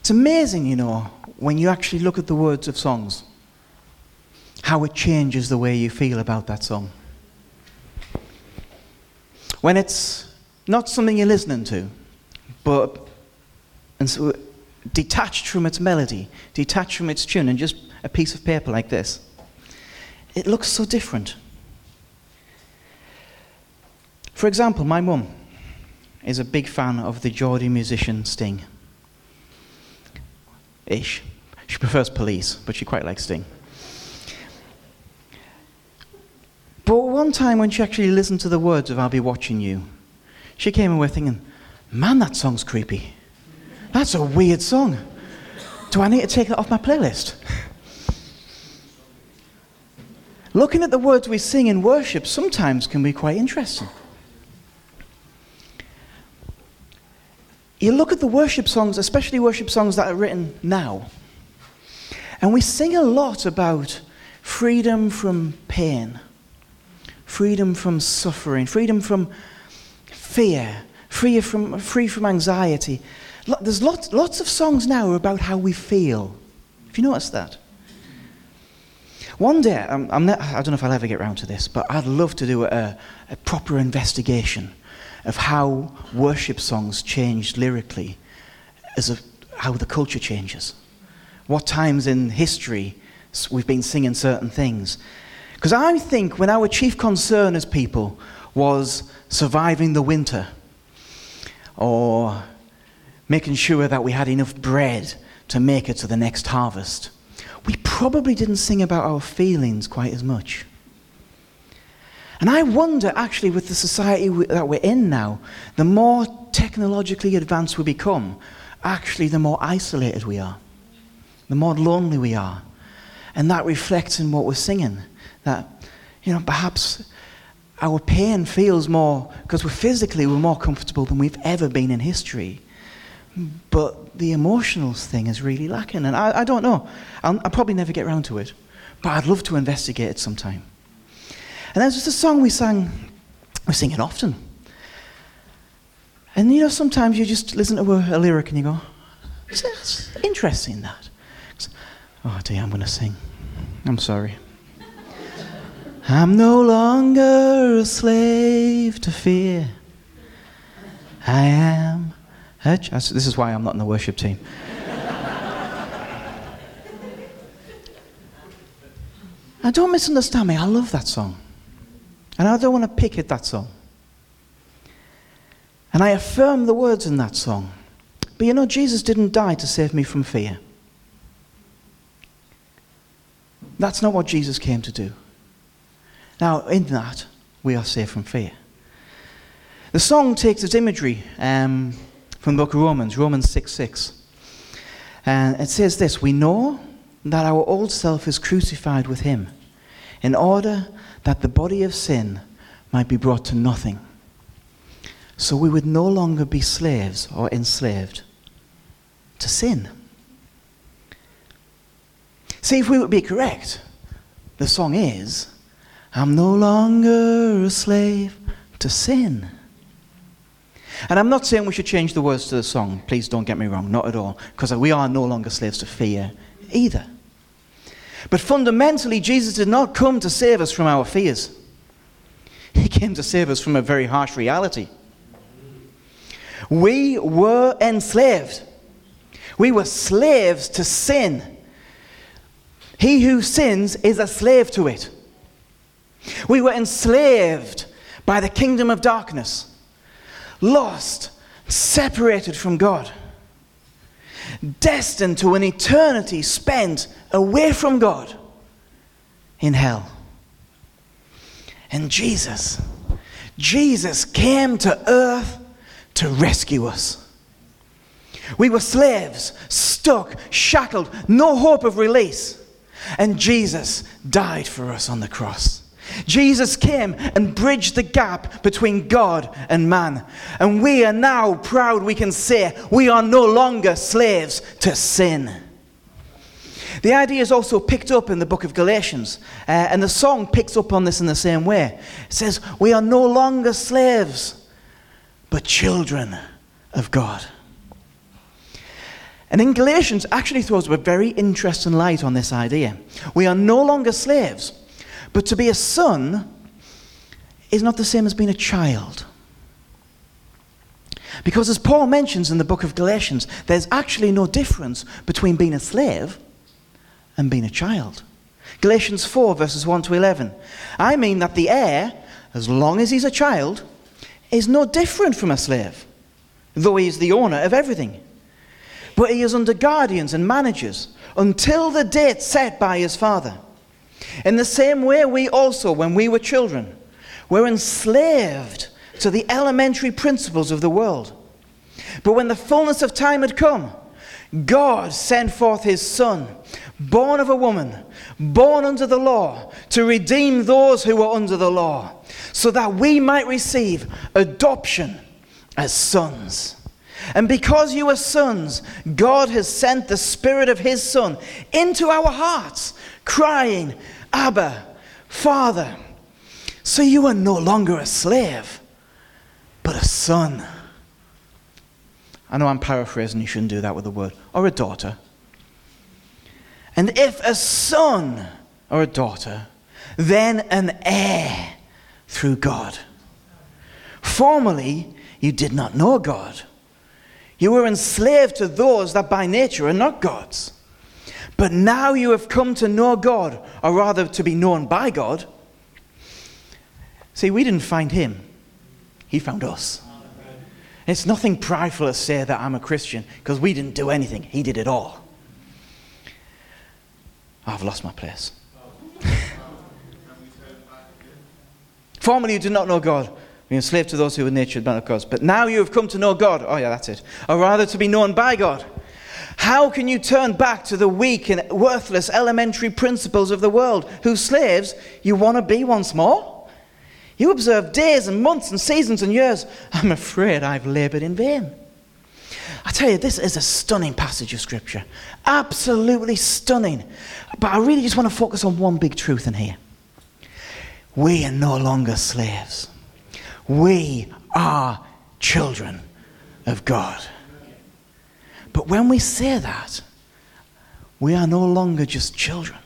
It's amazing, when you actually look at the words of songs, how it changes the way you feel about that song. When it's not something you're listening to, but detached from its melody, detached from its tune, and just a piece of paper like this, it looks so different. For example, my mum is a big fan of the Geordie musician Sting. Ish. She prefers Police, but she quite likes Sting. But one time when she actually listened to the words of I'll Be Watching You, she came away thinking, man, that song's creepy. That's a weird song. Do I need to take that off my playlist? Looking at the words we sing in worship sometimes can be quite interesting. You look at the worship songs, especially worship songs that are written now, and we sing a lot about freedom from pain, freedom from suffering, freedom from fear, free from anxiety. There's lots of songs now about how we feel. Have you noticed that? One day, I don't know if I'll ever get around to this, but I'd love to do a proper investigation of how worship songs changed lyrically, how the culture changes. What times in history we've been singing certain things. Because I think when our chief concern as people was surviving the winter, or making sure that we had enough bread to make it to the next harvest, we probably didn't sing about our feelings quite as much. And I wonder, actually, with the society that we're in now, the more technologically advanced we become, actually the more isolated we are, the more lonely we are. And that reflects in what we're singing. That, perhaps our pain feels more, because we're more comfortable than we've ever been in history. But the emotional thing is really lacking. And I don't know. I'll probably never get around to it. But I'd love to investigate it sometime. And there's just a song we sing it often. And sometimes you just listen to a lyric and you go, it's interesting that. Oh dear, I'm going to sing. I'm sorry. I'm no longer a slave to fear. I am this is why I'm not in the worship team. Now don't misunderstand me, I love that song. And I don't want to pick at that song. And I affirm the words in that song. But Jesus didn't die to save me from fear. That's not what Jesus came to do. Now, in that, we are saved from fear. The song takes its imagery from the book of Romans 6:6. And it says this, we know that our old self is crucified with him, in order that the body of sin might be brought to nothing. So we would no longer be slaves or enslaved to sin. See, if we would be correct, the song is, I'm no longer a slave to sin. And I'm not saying we should change the words to the song. Please don't get me wrong, not at all. Because we are no longer slaves to fear either. But fundamentally, Jesus did not come to save us from our fears. He came to save us from a very harsh reality. We were enslaved. We were slaves to sin. He who sins is a slave to it. We were enslaved by the kingdom of darkness, lost, separated from God, destined to an eternity spent away from God in hell. And Jesus came to earth to rescue us. We were slaves, stuck, shackled, no hope of release. And Jesus died for us on the cross. Jesus came and bridged the gap between God and man. And we are now proud we can say we are no longer slaves to sin. The idea is also picked up in the book of Galatians. And the song picks up on this in the same way. It says, we are no longer slaves, but children of God. And in Galatians actually throws a very interesting light on this idea. We are no longer slaves, but to be a son is not the same as being a child. Because as Paul mentions in the book of Galatians, there's actually no difference between being a slave and being a child. Galatians 4 verses 1 to 11. I mean that the heir, as long as he's a child, is no different from a slave, though he is the owner of everything. But he is under guardians and managers until the date set by his father. In the same way, we also, when we were children, were enslaved to the elementary principles of the world. But when the fullness of time had come, God sent forth his Son, born of a woman, born under the law, to redeem those who were under the law, so that we might receive adoption as sons. And because you are sons, God has sent the Spirit of his Son into our hearts, crying, Abba, Father. So you are no longer a slave, but a son. I know I'm paraphrasing, you shouldn't do that with a word. Or a daughter. And if a son or a daughter, then an heir through God. Formerly, you did not know God. You were enslaved to those that by nature are not God's. But now you have come to know God, or rather to be known by God. See, we didn't find him. He found us. It's nothing prideful to say that I'm a Christian, because we didn't do anything. He did it all. I've lost my place. Formerly you did not know God. We were enslaved to those who were nature not of God. But now you have come to know God. Oh yeah, that's it. Or rather to be known by God. How can you turn back to the weak and worthless elementary principles of the world, whose slaves you want to be once more? You observe days and months and seasons and years. I'm afraid I've labored in vain. I tell you, this is a stunning passage of Scripture. Absolutely stunning. But I really just want to focus on one big truth in here. We are no longer slaves. We are children of God. But when we say that, we are no longer just children.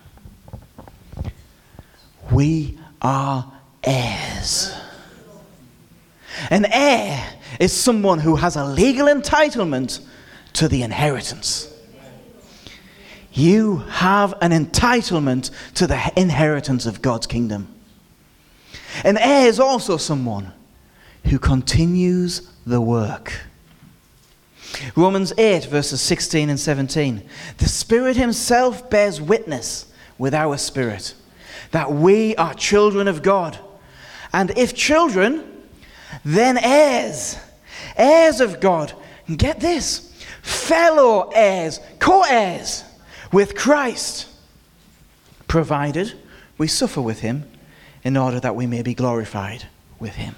We are heirs. An heir is someone who has a legal entitlement to the inheritance. You have an entitlement to the inheritance of God's kingdom. An heir is also someone who continues the work. Romans 8 verses 16 and 17. The Spirit himself bears witness with our spirit that we are children of God. And if children, then heirs. Heirs of God. And get this. Fellow heirs. Co-heirs with Christ. Provided we suffer with him in order that we may be glorified with him.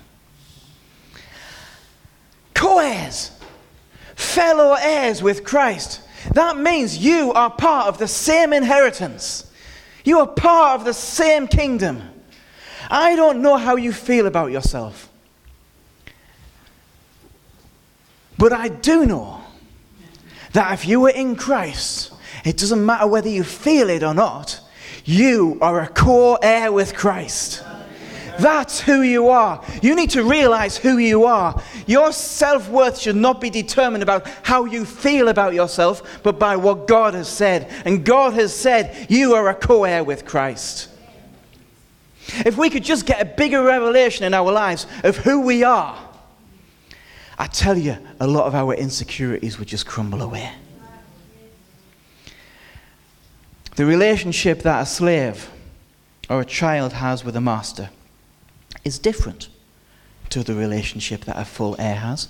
Co-heirs. Fellow heirs with Christ. That means you are part of the same inheritance. You are part of the same kingdom. I don't know how you feel about yourself. But I do know that if you are in Christ, it doesn't matter whether you feel it or not, you are a co-heir with Christ. That's who you are. You need to realize who you are. Your self-worth should not be determined about how you feel about yourself, but by what God has said. And God has said you are a co-heir with Christ. If we could just get a bigger revelation in our lives of who we are, I tell you, a lot of our insecurities would just crumble away. The relationship that a slave or a child has with a master is different to the relationship that a full heir has.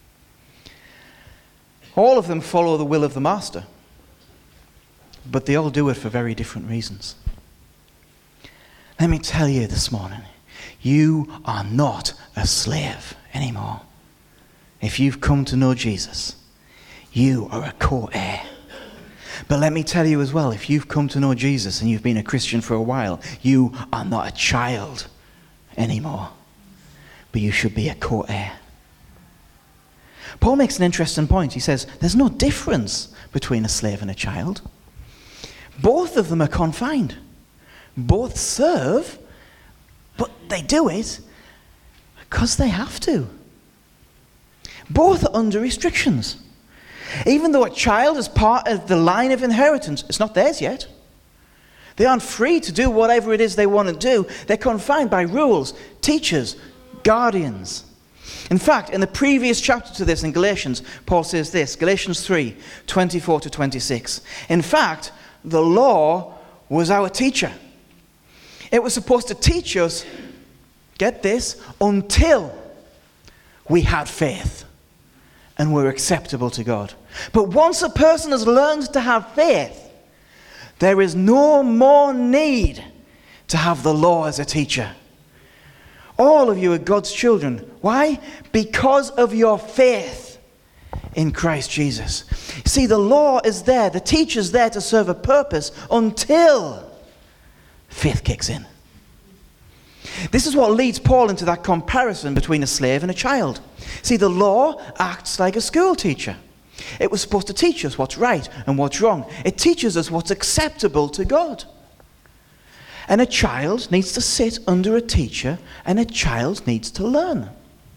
All of them follow the will of the master, but they all do it for very different reasons. Let me tell you this morning, you are not a slave anymore. If you've come to know Jesus, you are a co-heir. But let me tell you as well, if you've come to know Jesus and you've been a Christian for a while, you are not a child anymore. But you should be a co-heir. Paul makes an interesting point. He says, there's no difference between a slave and a child. Both of them are confined. Both serve, but they do it because they have to. Both are under restrictions. Even though a child is part of the line of inheritance, it's not theirs yet. They aren't free to do whatever it is they want to do. They're confined by rules, teachers, guardians. In fact, in the previous chapter to this in Galatians, Paul says this, Galatians 3, 24 to 26. In fact, the law was our teacher. It was supposed to teach us, get this, until we had faith and were acceptable to God. But once a person has learned to have faith, there is no more need to have the law as a teacher. All of you are God's children. Why? Because of your faith in Christ Jesus. See, the law is there, the teacher's there to serve a purpose until faith kicks in. This is what leads Paul into that comparison between a slave and a child. See, the law acts like a school teacher. It was supposed to teach us what's right and what's wrong. It teaches us what's acceptable to God. And a child needs to sit under a teacher, and a child needs to learn.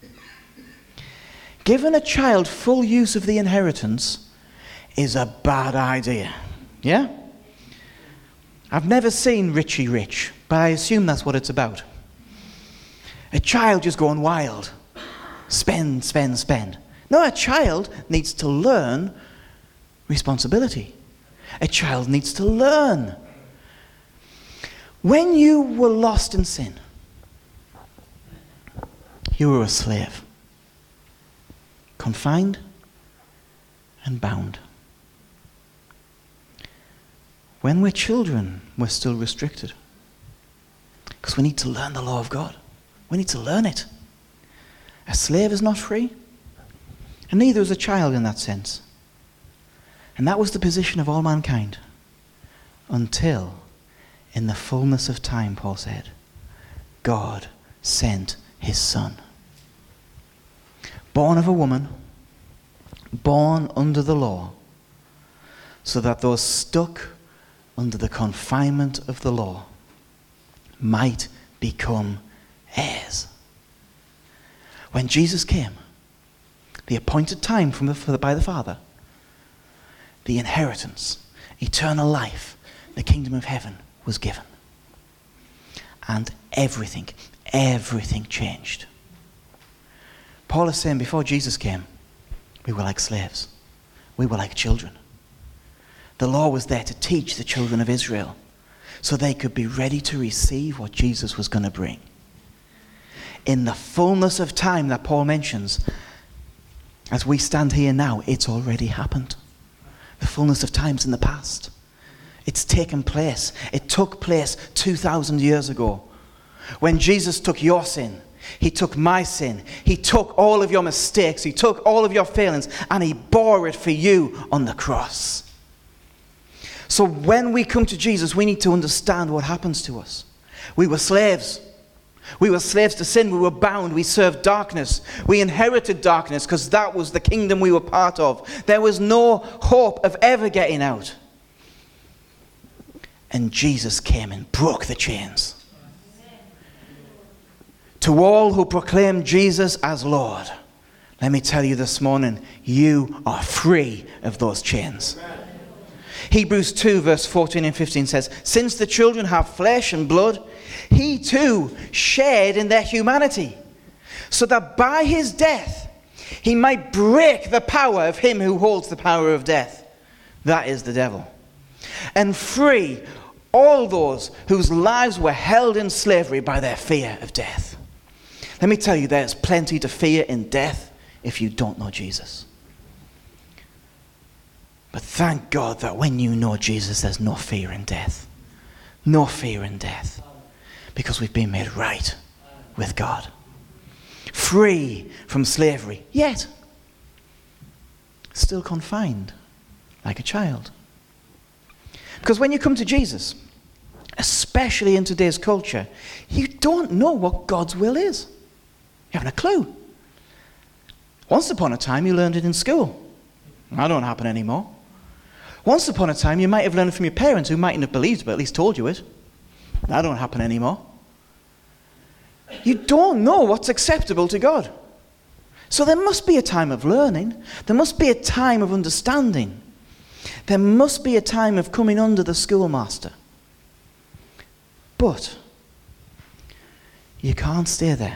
Giving a child full use of the inheritance is a bad idea. Yeah? I've never seen Richie Rich, but I assume that's what it's about. A child just going wild. Spend, spend, spend. No, a child needs to learn responsibility. A child needs to learn. When you were lost in sin, you were a slave, confined and bound. When we're children, we're still restricted, because we need to learn the law of God. We need to learn it. A slave is not free, and neither is a child in that sense. And that was the position of all mankind until, in the fullness of time, Paul said, God sent his Son. Born of a woman, born under the law, so that those stuck under the confinement of the law might become heirs. When Jesus came, the appointed time by the Father, the inheritance, eternal life, the kingdom of heaven was given. And everything changed. Paul is saying before Jesus came, we were like slaves. We were like children. The law was there to teach the children of Israel so they could be ready to receive what Jesus was going to bring. In the fullness of time that Paul mentions, as we stand here now, it's already happened. The fullness of time's in the past. It's taken place. It took place 2,000 years ago. When Jesus took your sin, he took my sin, he took all of your mistakes, he took all of your failings, and he bore it for you on the cross. So when we come to Jesus, we need to understand what happens to us. We were slaves. We were slaves to sin. We were bound. We served darkness. We inherited darkness because that was the kingdom we were part of. There was no hope of ever getting out. And Jesus came and broke the chains. To all who proclaim Jesus as Lord, let me tell you this morning, you are free of those chains. Hebrews 2 verse 14 and 15 says, since the children have flesh and blood, he too shared in their humanity, so that by his death he might break the power of him who holds the power of death. That is the devil. And free all those whose lives were held in slavery by their fear of death. Let me tell you, there's plenty to fear in death if you don't know Jesus. But thank God that when you know Jesus, there's no fear in death. No fear in death. Because we've been made right with God. Free from slavery, yet still confined like a child. Because when you come to Jesus, especially in today's culture, you don't know what God's will is. You haven't a clue. Once upon a time, you learned it in school. That don't happen anymore. Once upon a time, you might have learned it from your parents who mightn't have believed, but at least told you it. That don't happen anymore. You don't know what's acceptable to God. So there must be a time of learning. There must be a time of understanding. There must be a time of coming under the schoolmaster. But you can't stay there.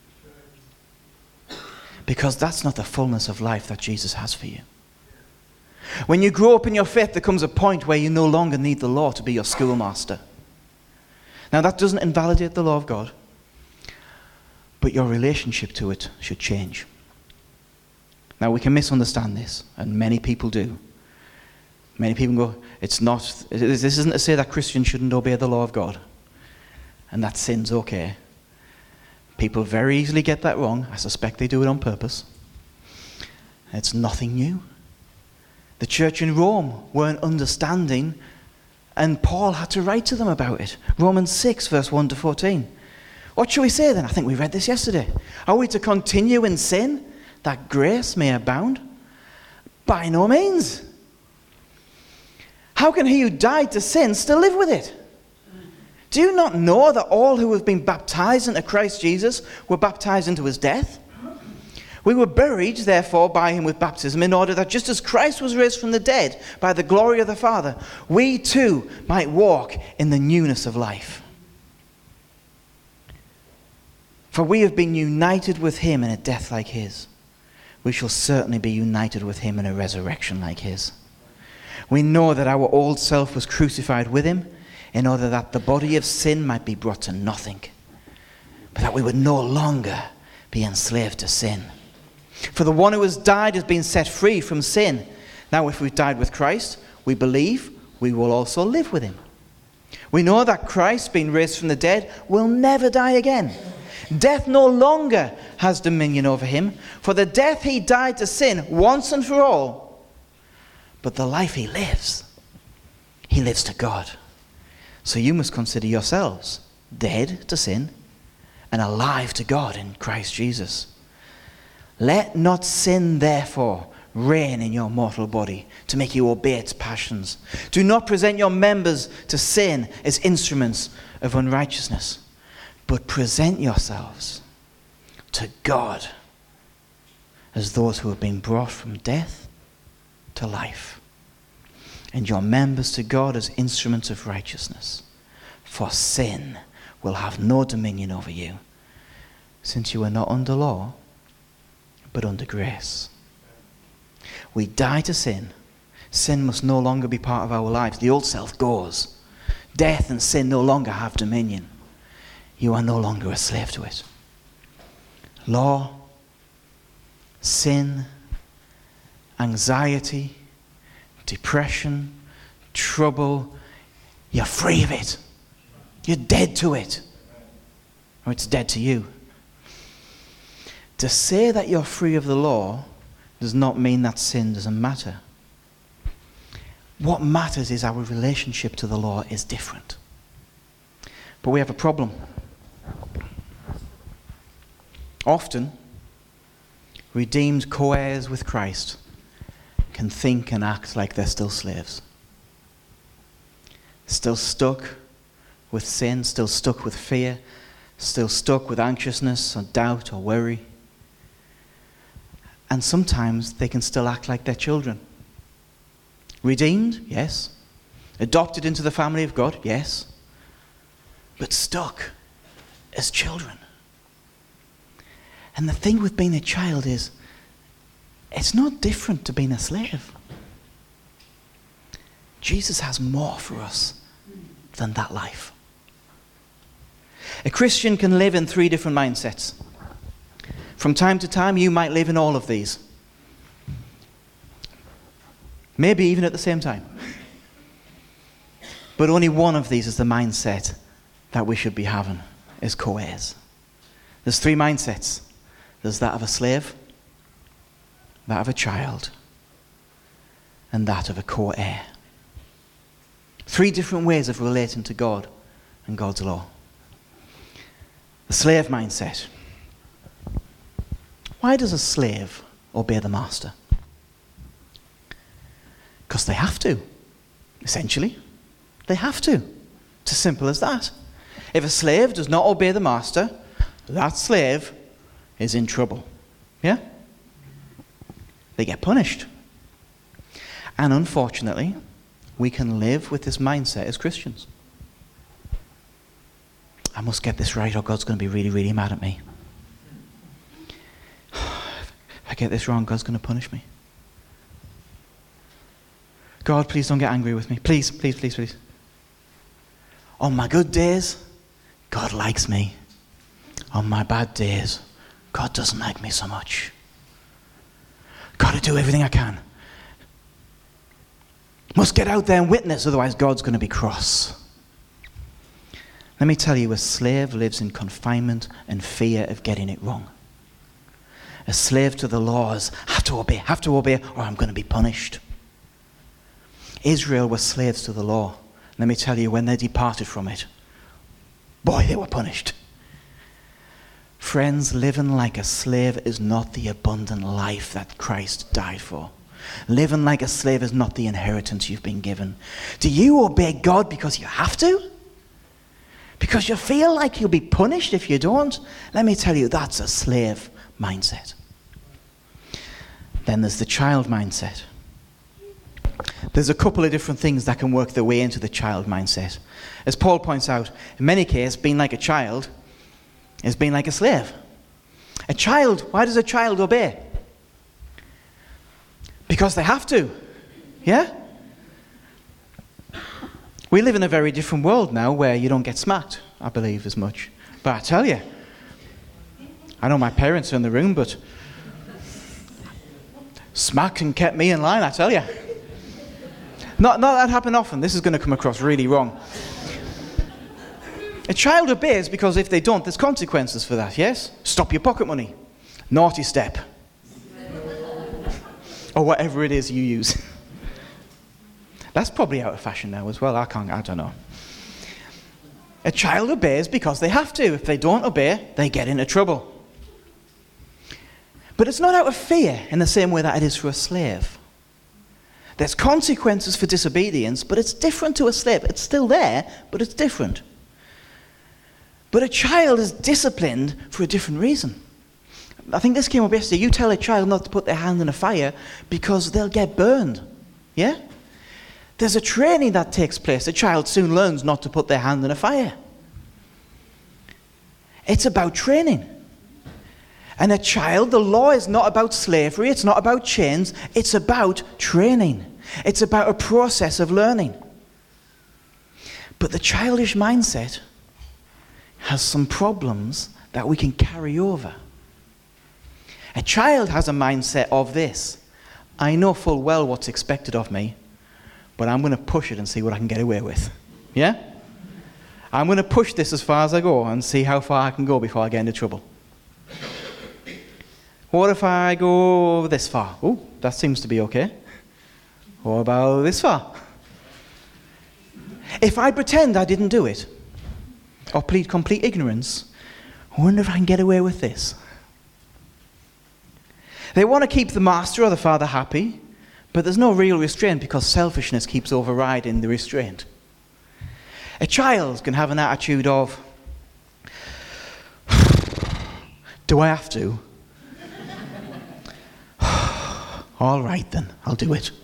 Because that's not the fullness of life that Jesus has for you. When you grow up in your faith, there comes a point where you no longer need the law to be your schoolmaster. Now, that doesn't invalidate the law of God, but your relationship to it should change. Now, we can misunderstand this, and many people do. Many people go, this isn't to say that Christians shouldn't obey the law of God, and that sin's okay. People very easily get that wrong. I suspect they do it on purpose. It's nothing new. The church in Rome weren't understanding, and Paul had to write to them about it. Romans 6, verse 1 to 14. What shall we say then? I think we read this yesterday. Are we to continue in sin, that grace may abound? By no means. How can he who died to sin still live with it? Do you not know that all who have been baptized into Christ Jesus were baptized into his death? We were buried, therefore, by him with baptism, in order that just as Christ was raised from the dead by the glory of the Father, we too might walk in the newness of life. For we have been united with him in a death like his. We shall certainly be united with him in a resurrection like his. We know that our old self was crucified with him, in order that the body of sin might be brought to nothing, but that we would no longer be enslaved to sin. For the one who has died has been set free from sin. Now, if we've died with Christ, we believe we will also live with him. We know that Christ, being raised from the dead, will never die again. Death no longer has dominion over him, for the death he died to sin once and for all. But the life he lives to God. So you must consider yourselves dead to sin and alive to God in Christ Jesus. Let not sin, therefore, reign in your mortal body to make you obey its passions. Do not present your members to sin as instruments of unrighteousness, but present yourselves to God as those who have been brought from death to life, and your members to God as instruments of righteousness. For sin will have no dominion over you, since you are not under law, but under grace. We die to sin. Sin must no longer be part of our lives. The old self goes. Death and sin no longer have dominion. You are no longer a slave to it. Law, sin, anxiety, depression, trouble, you're free of it. You're dead to it. Or it's dead to you. To say that you're free of the law does not mean that sin doesn't matter. What matters is our relationship to the law is different. But we have a problem. Often, redeemed co-heirs with Christ can think and act like they're still slaves. Still stuck with sin, still stuck with fear, still stuck with anxiousness or doubt or worry. And sometimes they can still act like they're children. Redeemed, yes. Adopted into the family of God, yes. But stuck as children. And the thing with being a child is, it's not different to being a slave. Jesus has more for us than that life. A Christian can live in 3 different mindsets. From time to time, you might live in all of these. Maybe even at the same time. But only one of these is the mindset that we should be having as co-heirs. There's 3 mindsets. There's that of a slave, that of a child, and that of a co-heir. 3 different ways of relating to God and God's law. The slave mindset. Why does a slave obey the master. Because they have to, essentially. They have to. It's as simple as that. If a slave does not obey the master, that slave is in trouble. Yeah? They get punished. And unfortunately, we can live with this mindset as Christians. I must get this right or God's going to be really, really mad at me. If I get this wrong, God's going to punish me. God, please don't get angry with me. Please, please, please, please. On my good days, God likes me. On my bad days, God doesn't like me so much. Got to do everything I can. Must get out there and witness, otherwise God's going to be cross. Let me tell you, a slave lives in confinement and fear of getting it wrong. A slave to the laws, have to obey, or I'm going to be punished. Israel were slaves to the law. Let me tell you, when they departed from it, boy, they were punished. Friends, living like a slave is not the abundant life that Christ died for. Living like a slave is not the inheritance you've been given. Do you obey God because you have to? Because you feel like you'll be punished if you don't? Let me tell you, that's a slave mindset. Then there's the child mindset. There's a couple of different things that can work their way into the child mindset. As Paul points out, in many cases, being like a child is being like a slave. A child, why does a child obey? Because they have to. Yeah? We live in a very different world now where you don't get smacked, I believe, as much. But I tell you, I know my parents are in the room, but smacking kept me in line, I tell you. Not that happened often. This is going to come across really wrong. A child obeys because if they don't, there's consequences for that, yes? Stop your pocket money. Naughty step. Or whatever it is you use. That's probably out of fashion now as well. I don't know. A child obeys because they have to. If they don't obey, they get into trouble. But it's not out of fear in the same way that it is for a slave. There's consequences for disobedience, but it's different to a slave. It's still there, but it's different. But a child is disciplined for a different reason. I think this came up yesterday. You tell a child not to put their hand in a fire because they'll get burned. Yeah? There's a training that takes place. A child soon learns not to put their hand in a fire. It's about training. And a child, the law is not about slavery, it's not about chains, it's about training. It's about a process of learning. But the childish mindset has some problems that we can carry over. A child has a mindset of this. I know full well what's expected of me, but I'm going to push it and see what I can get away with. Yeah? I'm going to push this as far as I go and see how far I can go before I get into trouble. What if I go this far? Oh, that seems to be okay. What about this far? If I pretend I didn't do it, or plead complete ignorance, I wonder if I can get away with this. They want to keep the master or the father happy, but there's no real restraint because selfishness keeps overriding the restraint. A child can have an attitude of, do I have to? All right then, I'll do it.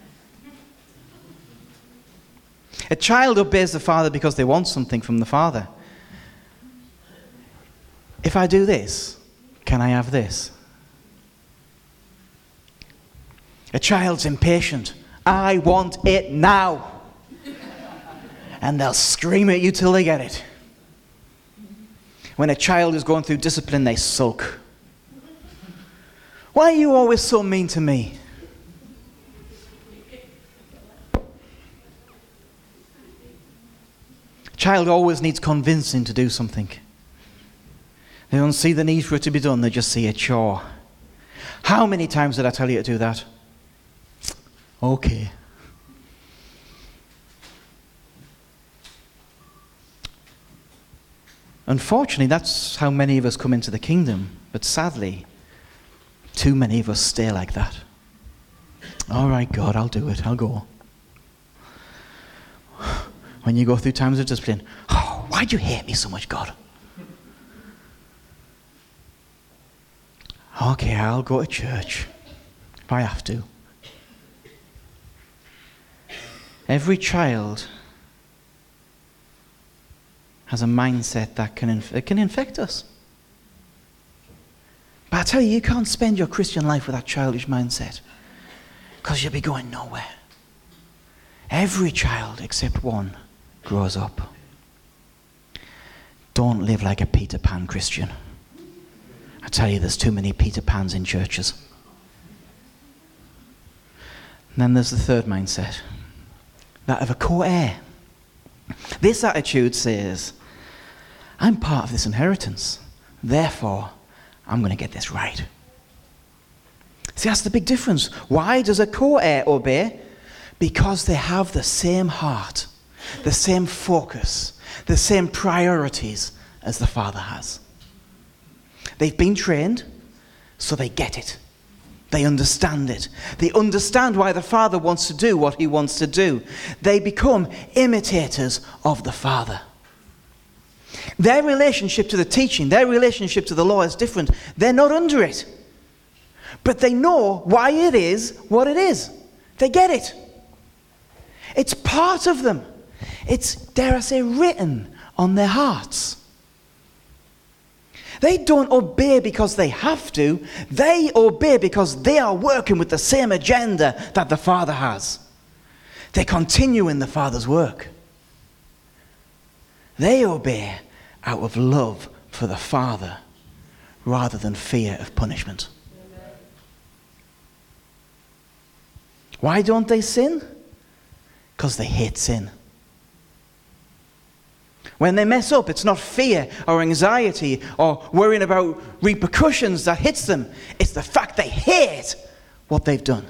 A child obeys the father because they want something from the father. If I do this, can I have this? A child's impatient. I want it now. And they'll scream at you till they get it. When a child is going through discipline, they sulk. Why are you always so mean to me? A child always needs convincing to do something. They don't see the need for it to be done, they just see a chore. How many times did I tell you to do that? Okay. Unfortunately, that's how many of us come into the kingdom. But sadly, Too many of us stay like that. All right, God, I'll do it. I'll go. When you go through times of discipline, oh, why'd you hate me so much, God? Okay, I'll go to church if I have to. Every child has a mindset that can infect us. But I tell you, you can't spend your Christian life with that childish mindset, because you'll be going nowhere. Every child except one grows up. Don't live like a Peter Pan Christian. I tell you, there's too many Peter Pans in churches. And then there's the third mindset, that of a co-heir. This attitude says, I'm part of this inheritance, therefore I'm going to get this right. See, that's the big difference. Why does a co-heir obey? Because they have the same heart, the same focus, the same priorities as the Father has. They've been trained, so they get it. They understand it. They understand why the Father wants to do what he wants to do. They become imitators of the Father. Their relationship to the teaching, their relationship to the law is different. They're not under it. But they know why it is what it is. They get it. It's part of them. It's, dare I say, written on their hearts. They don't obey because they have to. They obey because they are working with the same agenda that the Father has. They continue in the Father's work. They obey out of love for the Father rather than fear of punishment. Why don't they sin? Because they hate sin. When they mess up, it's not fear or anxiety or worrying about repercussions that hits them. It's the fact they hate what they've done.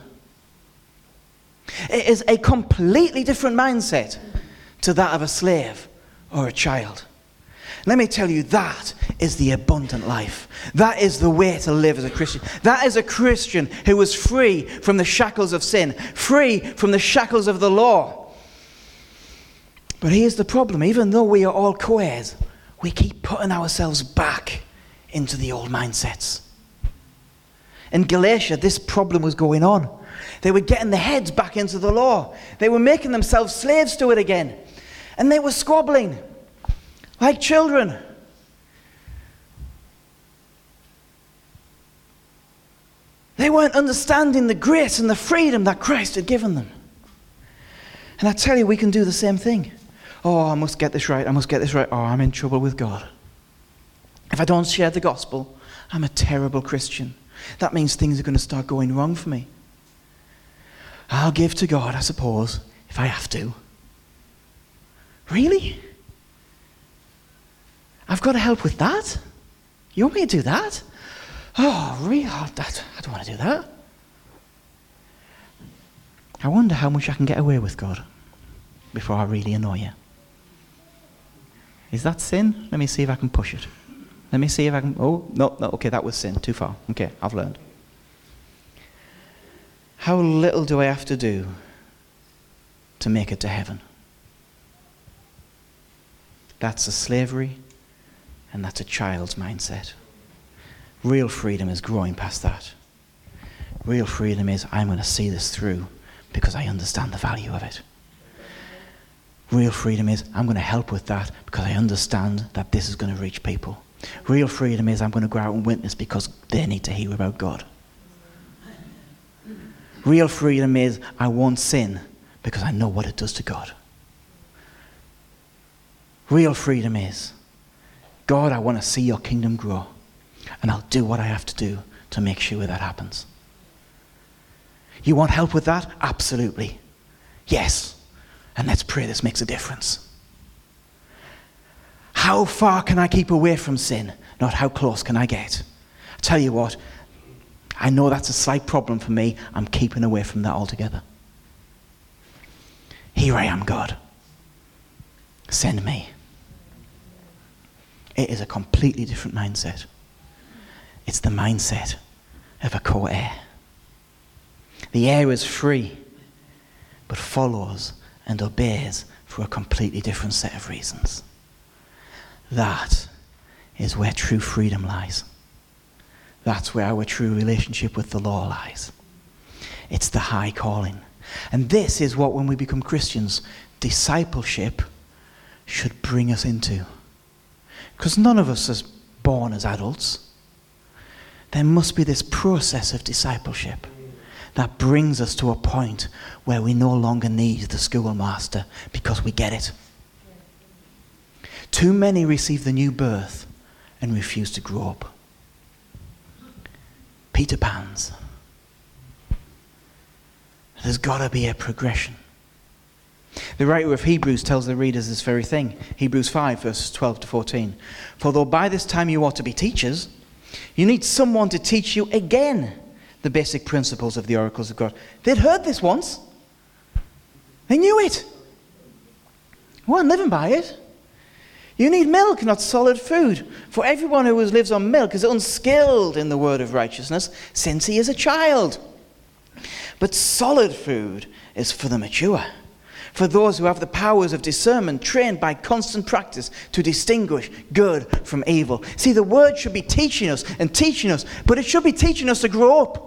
It is a completely different mindset to that of a slave or a child. Let me tell you, that is the abundant life. That is the way to live as a Christian. That is a Christian who is free from the shackles of sin, free from the shackles of the law. But here's the problem. Even though we are all co-heirs, we keep putting ourselves back into the old mindsets. In Galatia, this problem was going on. They were getting their heads back into the law. They were making themselves slaves to it again. And they were squabbling like children. They weren't understanding the grace and the freedom that Christ had given them. And I tell you, we can do the same thing. Oh, I must get this right. I must get this right. Oh, I'm in trouble with God. If I don't share the gospel, I'm a terrible Christian. That means things are going to start going wrong for me. I'll give to God, I suppose, if I have to. Really? I've got to help with that? You want me to do that? Oh, really? I don't want to do that. I wonder how much I can get away with, God, before I really annoy you. Is that sin? Let me see if I can push it. Let me see if I can... Oh, no, okay, that was sin. Too far. Okay, I've learned. How little do I have to do to make it to heaven? That's a slavery, and that's a child's mindset. Real freedom is growing past that. Real freedom is, I'm going to see this through because I understand the value of it. Real freedom is, I'm going to help with that because I understand that this is going to reach people. Real freedom is, I'm going to go out and witness because they need to hear about God. Real freedom is, I won't sin because I know what it does to God. Real freedom is, God, I want to see your kingdom grow, and I'll do what I have to do to make sure that happens. You want help with that? Absolutely. Yes. And let's pray this makes a difference. How far can I keep away from sin? Not how close can I get? I tell you what, I know that's a slight problem for me. I'm keeping away from that altogether. Here I am, God. Send me. It is a completely different mindset. It's the mindset of a co-heir. The heir is free, but follows and obeys for a completely different set of reasons. That is where true freedom lies. That's where our true relationship with the law lies. It's the high calling. And this is what, when we become Christians, discipleship should bring us into. Because none of us is born as adults. There must be this process of discipleship that brings us to a point where we no longer need the schoolmaster because we get it. Too many receive the new birth and refuse to grow up. Peter Pans. There's got to be a progression. The writer of Hebrews tells the readers this very thing. Hebrews 5, verses 12 to 14. For though by this time you ought to be teachers, you need someone to teach you again the basic principles of the oracles of God. They'd heard this once. They knew it. They weren't living by it. You need milk, not solid food. For everyone who lives on milk is unskilled in the word of righteousness, since he is a child. But solid food is for the mature, for those who have the powers of discernment, trained by constant practice to distinguish good from evil. See, the word should be teaching us, but it should be teaching us to grow up.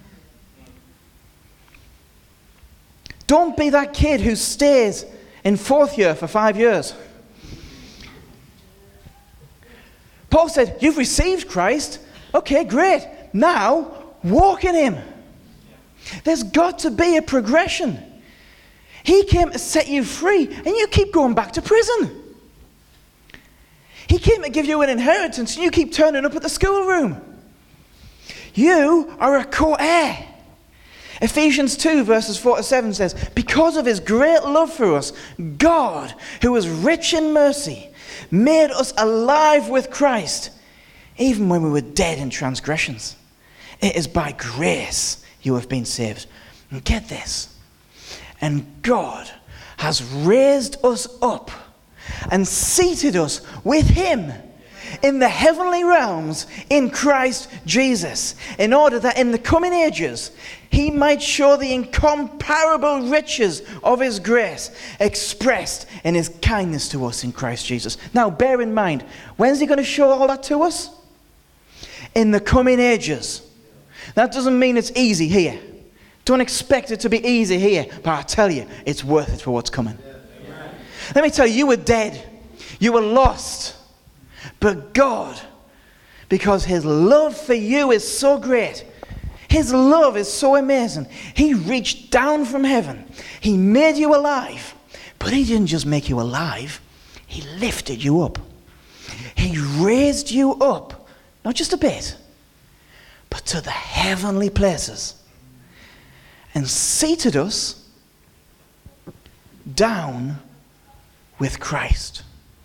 Don't be that kid who stays in fourth year for 5 years. Paul said, you've received Christ. Okay, great. Now, walk in him. There's got to be a progression. He came to set you free, and you keep going back to prison. He came to give you an inheritance, and you keep turning up at the schoolroom. You are a co-heir. Ephesians 2, verses 4 to 7 says, because of his great love for us, God, who is rich in mercy, made us alive with Christ, even when we were dead in transgressions. It is by grace you have been saved. And get this. And God has raised us up and seated us with him in the heavenly realms in Christ Jesus, in order that in the coming ages he might show the incomparable riches of his grace expressed in his kindness to us in Christ Jesus. Now bear in mind, when's he going to show all that to us? In the coming ages. That doesn't mean it's easy here. Don't expect it to be easy here, but I tell you, it's worth it for what's coming. Let me tell you, you were dead. You were lost. But God, because his love for you is so great, his love is so amazing, he reached down from heaven. He made you alive. But he didn't just make you alive. He lifted you up. He raised you up, not just a bit, but to the heavenly places, and seated us down with Christ.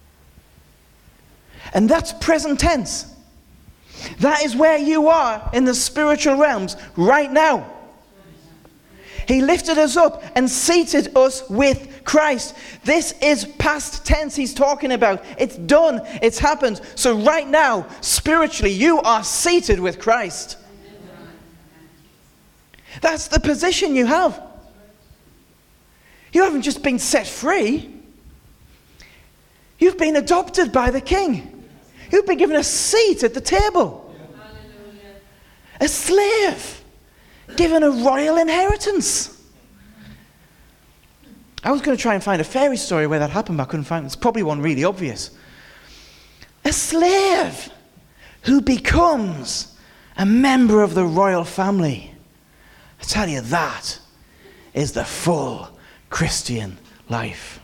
And that's present tense. That is where you are in the spiritual realms right now. He lifted us up and seated us with Christ. This is past tense he's talking about. It's done. It's happened. So right now, spiritually, you are seated with Christ. That's the position you have. You haven't just been set free. You've been adopted by the King. You've been given a seat at the table. A slave given a royal inheritance. I was going to try and find a fairy story where that happened, but I couldn't find it. It's probably one really obvious. A slave who becomes a member of the royal family. I tell you, that is the full Christian life.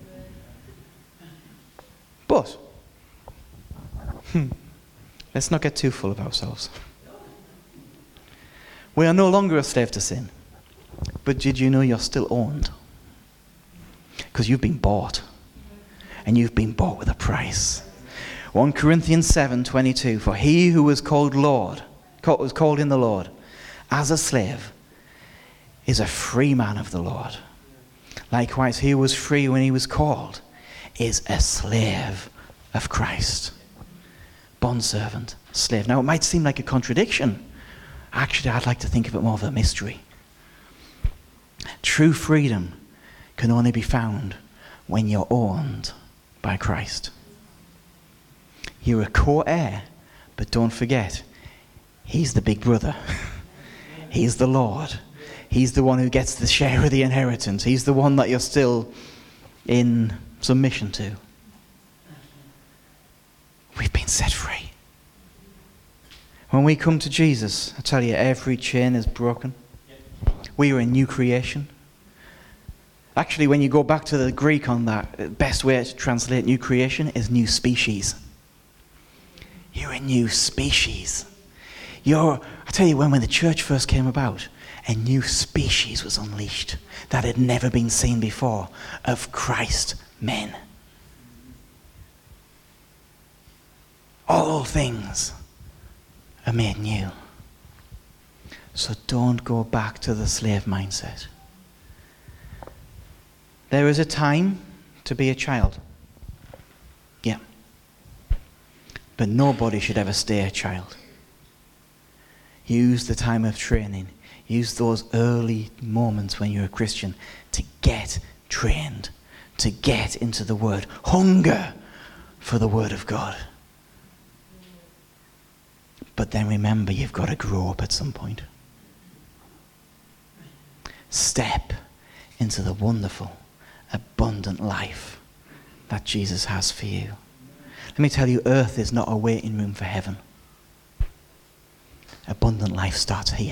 But let's not get too full of ourselves. We are no longer a slave to sin. But did you know you're still owned? Because you've been bought. And you've been bought with a price. 1 Corinthians 7:22. For he who was called in the Lord as a slave is a free man of the Lord. Likewise, he who was free when he was called is a slave of Christ. Bondservant, slave. Now, it might seem like a contradiction, Actually, I'd like to think of it more of a mystery. True freedom can only be found when you're owned by Christ. You're a co-heir, but don't forget, he's the big brother. He's the Lord. He's the one who gets the share of the inheritance. He's the one that you're still in submission to. We've been set free. When we come to Jesus, I tell you, every chain is broken. We are a new creation. Actually, when you go back to the Greek on that, the best way to translate new creation is new species. You're a new species. I tell you, when the church first came about, a new species was unleashed that had never been seen before of Christ men. All things are made new. So don't go back to the slave mindset. There is a time to be a child. Yeah. But nobody should ever stay a child. Use the time of training. Use those early moments when you're a Christian to get trained, to get into the Word. Hunger for the Word of God. But then remember, you've got to grow up at some point. Step into the wonderful, abundant life that Jesus has for you. Let me tell you, earth is not a waiting room for heaven. Abundant life starts here.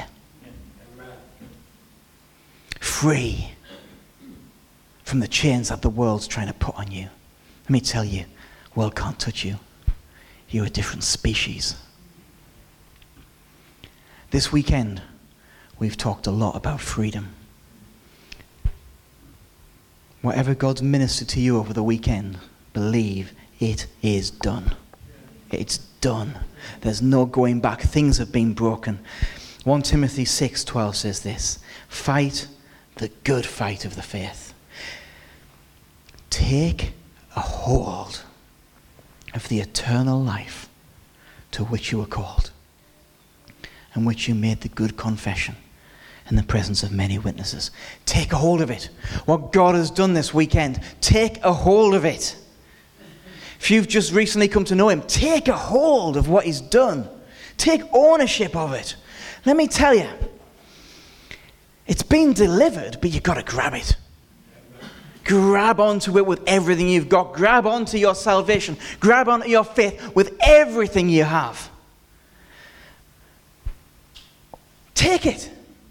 Free from the chains that the world's trying to put on you. Let me tell you, the world can't touch you. You're a different species. This weekend, we've talked a lot about freedom. Whatever God's ministered to you over the weekend, believe it is done. It's done. There's no going back. Things have been broken. 1 Timothy 6:12 says this: fight the good fight of the faith. Take a hold of the eternal life to which you were called, and which you made the good confession in the presence of many witnesses. Take a hold of it. What God has done this weekend, take a hold of it. If you've just recently come to know him, take a hold of what he's done. Take ownership of it. Let me tell you, it's been delivered, but you've got to grab it. Grab onto it with everything you've got. Grab onto your salvation. Grab onto your faith with everything you have. Take it.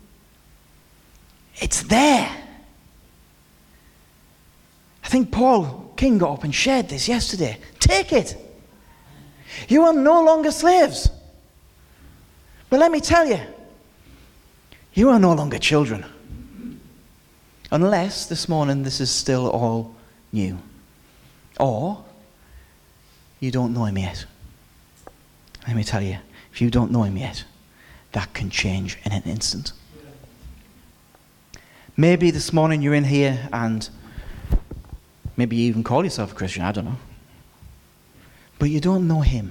It's there. I think Paul King got up and shared this yesterday. Take it. You are no longer slaves. But let me tell you, you are no longer children. Unless this morning this is still all new. Or you don't know him yet. Let me tell you, if you don't know him yet, that can change in an instant. Maybe this morning you're in here and maybe you even call yourself a Christian, I don't know. But you don't know him.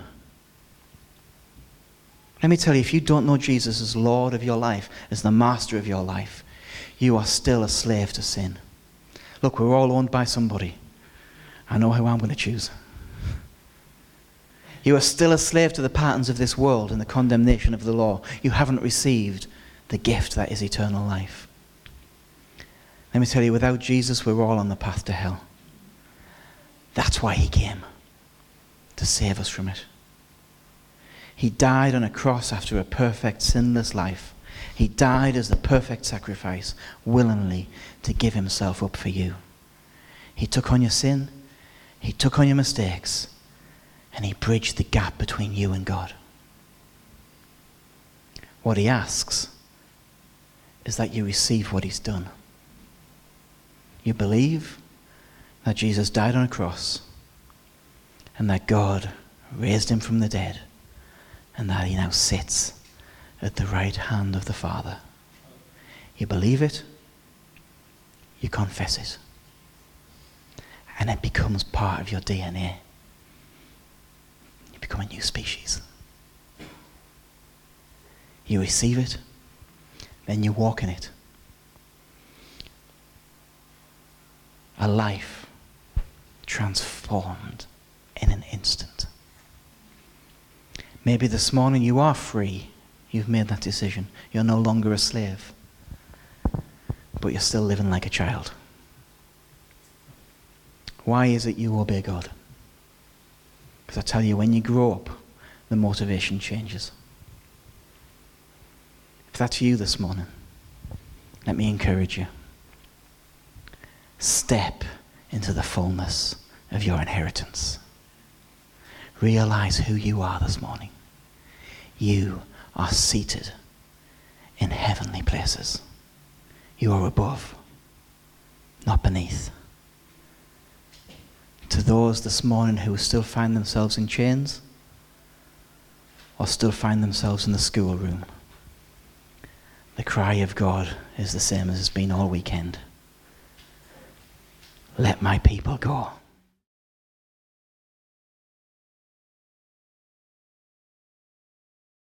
Let me tell you, if you don't know Jesus as Lord of your life, as the master of your life, you are still a slave to sin. Look, we're all owned by somebody. I know who I'm going to choose. You are still a slave to the patterns of this world and the condemnation of the law. You haven't received the gift that is eternal life. Let me tell you, without Jesus, we're all on the path to hell. That's why he came, to save us from it. He died on a cross after a perfect, sinless life. He died as the perfect sacrifice, willingly to give himself up for you. He took on your sin, he took on your mistakes, and he bridged the gap between you and God. What he asks is that you receive what he's done. You believe that Jesus died on a cross and that God raised him from the dead and that he now sits at the right hand of the Father. You believe it, you confess it, and it becomes part of your DNA. You become a new species. You receive it, then you walk in it. A life transformed in an instant. Maybe this morning you are free. You've made that decision. You're no longer a slave. But you're still living like a child. Why is it you obey God? Because I tell you, when you grow up, the motivation changes. If that's you this morning, let me encourage you. Step into the fullness of your inheritance. Realize who you are this morning. You are seated in heavenly places. You are above, not beneath. To those this morning who still find themselves in chains or still find themselves in the schoolroom, the cry of God is the same as it's been all weekend. Let my people go.